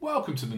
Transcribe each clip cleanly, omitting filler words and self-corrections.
Welcome to the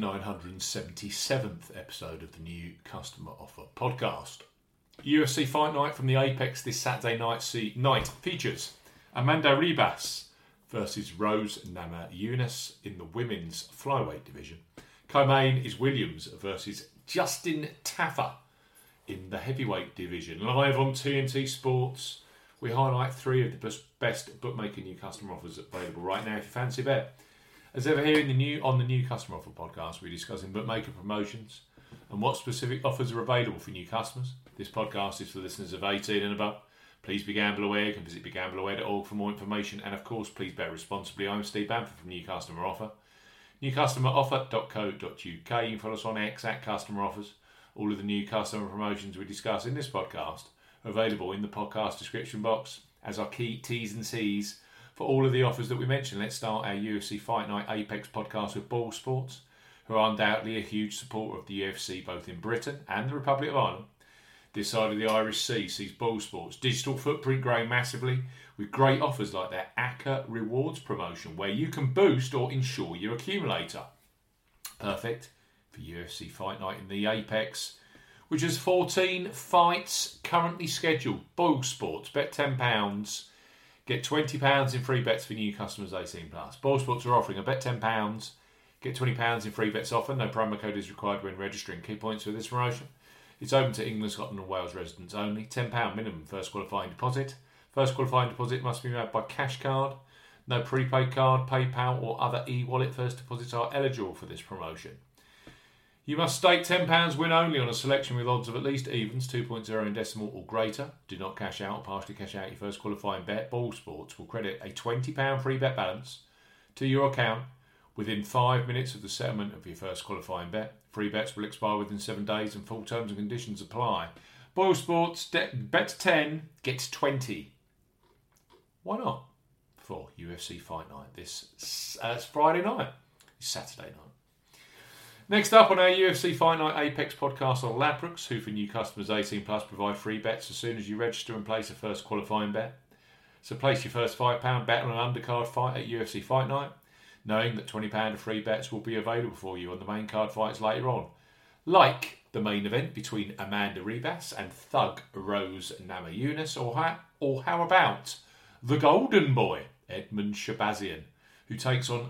977th episode of the New Customer Offer podcast. UFC Fight Night from the Apex this Saturday night features Amanda Ribas versus Rose Namajunas in the women's flyweight division. Co-main is Williams versus Justin Tafa in the heavyweight division. Live on TNT Sports, we highlight three of the best bookmaker new customer offers available right now if you fancy a bet. As ever here on the New Customer Offer podcast, we're discussing bookmaker promotions and what specific offers are available for new customers. This podcast is for listeners of 18 and above. Please be gamble aware. You can visit begambleaware.org for more information. And of course, please bet responsibly. I'm Steve Bamford from New Customer Offer. newcustomeroffer.co.uk. You can follow us on X at Customer Offers. All of the new customer promotions we discuss in this podcast are available in the podcast description box as our key T's and C's for all of the offers that we mentioned. Let's start our UFC Fight Night Apex podcast with Ball Sports, who are undoubtedly a huge supporter of the UFC both in Britain and the Republic of Ireland. This side of the Irish Sea sees Ball Sports' digital footprint growing massively with great offers like their ACCA Rewards promotion, where you can boost or insure your accumulator. Perfect for UFC Fight Night in the Apex, which has 14 fights currently scheduled. Ball Sports, bet £10. Get £20 in free bets for new customers 18 plus. Ball Sports are offering a bet £10, get £20 in free bets offer. No promo code is required when registering. Key points for this promotion: it's open to England, Scotland and Wales residents only. £10 minimum first qualifying deposit. First qualifying deposit must be made by cash card. No prepaid card, PayPal or other e-wallet first deposits are eligible for this promotion. You must stake £10 win only on a selection with odds of at least evens, 2.0 in decimal or greater. Do not cash out or partially cash out your first qualifying bet. Ball Sports will credit a £20 free bet balance to your account within 5 minutes of the settlement of your first qualifying bet. Free bets will expire within 7 days and full terms and conditions apply. Ball Sports, bet 10, gets 20. Why not? For UFC Fight Night. It's Friday night. It's Saturday night. Next up on our UFC Fight Night Apex podcast are Ladbrokes, who for new customers 18 plus provide free bets as soon as you register and place a first qualifying bet. So place your first £5 bet on an undercard fight at UFC Fight Night, knowing that £20 of free bets will be available for you on the main card fights later on. Like the main event between Amanda Ribas and Thug Rose Namajunas, or how about the Golden Boy, Edmund Shabazian, who takes on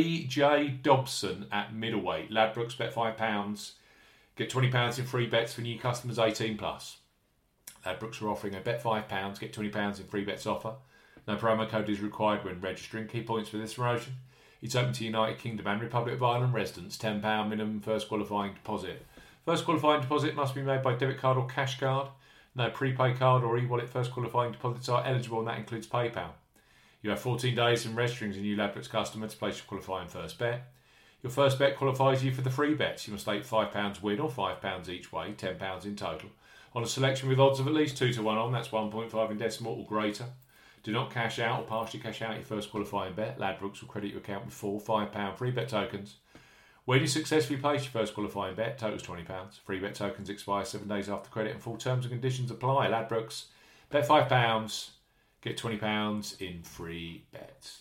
AJ Dobson at middleweight. Ladbrokes, bet £5. Get £20 in free bets for new customers 18 plus. Ladbrokes are offering a bet £5, get £20 in free bets offer. No promo code is required when registering. Key points for this promotion: it's open to United Kingdom and Republic of Ireland residents. £10 minimum first qualifying deposit. First qualifying deposit must be made by debit card or cash card. No prepaid card or e-wallet first qualifying deposits are eligible, and that includes PayPal. You have 14 days from registering as a new Ladbrokes customer to place your qualifying first bet. Your first bet qualifies you for the free bets. You must stake £5 win or £5 each way, £10 in total, on a selection with odds of at least 2 to 1 on, that's 1.5 in decimal or greater. Do not cash out or partially cash out your first qualifying bet. Ladbrokes will credit your account with full £5 free bet tokens. When you successfully place your first qualifying bet, totals £20. Free bet tokens expire 7 days after credit and full terms and conditions apply. Ladbrokes, bet £5. Get £20 in free bets.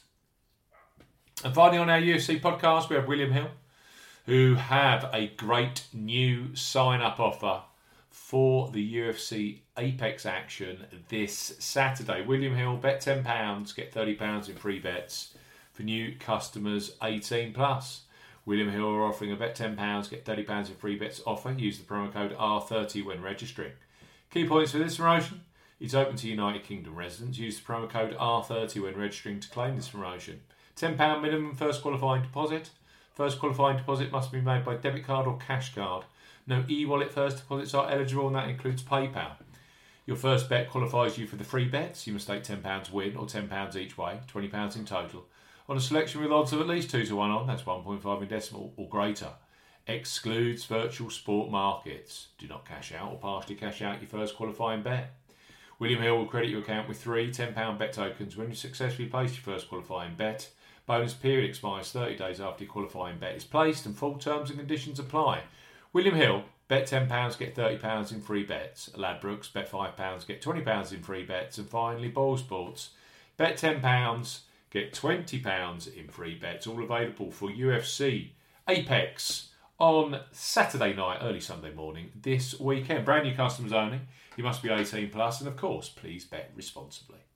And finally on our UFC podcast, we have William Hill, who have a great new sign-up offer for the UFC Apex action this Saturday. William Hill, bet £10, get £30 in free bets for new customers 18 plus. William Hill are offering a bet £10, get £30 in free bets offer. Use the promo code R30 when registering. Key points for this promotion: it's open to United Kingdom residents. Use the promo code R30 when registering to claim this promotion. £10 minimum first qualifying deposit. First qualifying deposit must be made by debit card or cash card. No e-wallet first deposits are eligible, and that includes PayPal. Your first bet qualifies you for the free bets. You must stake £10 win or £10 each way, £20 in total, on a selection with odds of at least 2 to 1 on, that's 1.5 in decimal or greater. Excludes virtual sport markets. Do not cash out or partially cash out your first qualifying bet. William Hill will credit your account with 3 £10 bet tokens when you successfully place your first qualifying bet. Bonus period expires 30 days after your qualifying bet is placed, and full terms and conditions apply. William Hill, bet £10, get £30 in free bets. Ladbrokes, bet £5, get £20 in free bets. And finally, Ball Sports, bet £10, get £20 in free bets. All available for UFC Apex on Saturday night, early Sunday morning this weekend. Brand new customers only. You must be 18 plus, and of course, please bet responsibly.